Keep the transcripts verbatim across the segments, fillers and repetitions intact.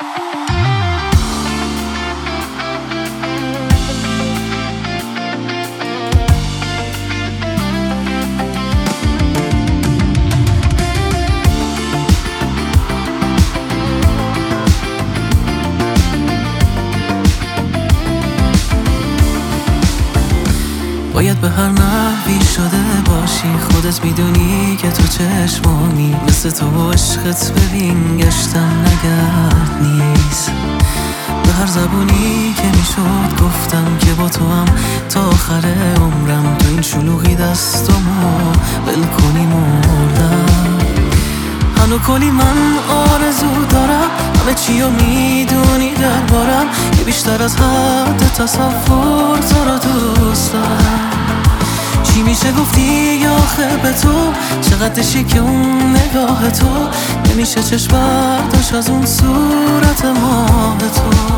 باید به هر نحوی شده باشی، خودت میدونی که تو چشمانی مثل تو عشقت ببین گشتم نگرد نیست. به هر زبونی که میشد گفتم که با تو هم تا آخر عمرم، تو این شلوغی دستمو ول کنی مردم. هنو کلی من آرزو دارم، همه چی رو میدونی دربارم، که بیشتر از حد تصور تو رو دوست دارم. چی میشه گفتی یا آخه به تو، چقدر شیک اون نگاه تو، نمیشه چشم برداشت از اون صورت ماه تو.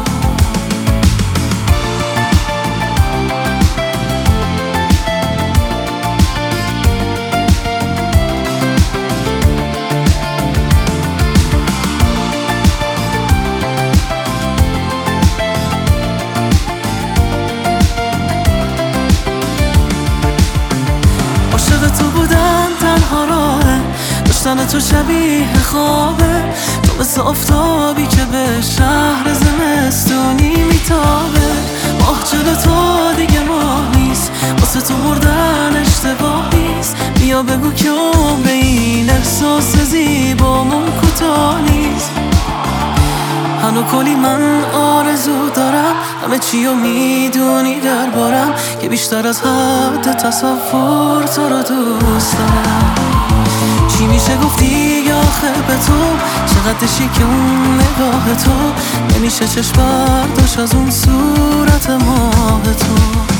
تو بودن تنها راهه، داشتن تو شبیه خوابه، تو مثل آفتابی که به شهر زمستونی میتابه. ماه جلو تو دیگه ماه نیست، واسه تو مردن اشتباه نیست. بیا بگو که عمر این احساس زیبامون کوتاه نیست. هنو کلی من آرزو دارم، همه چی رو میدونی دربارم، که بیشتر از حد تصور تو رو دوست دارم. چی میشه گفتی یا آخه به تو، چقدر شیک اون نگاه تو، نمیشه چشم برداشت از اون صورت ماه تو.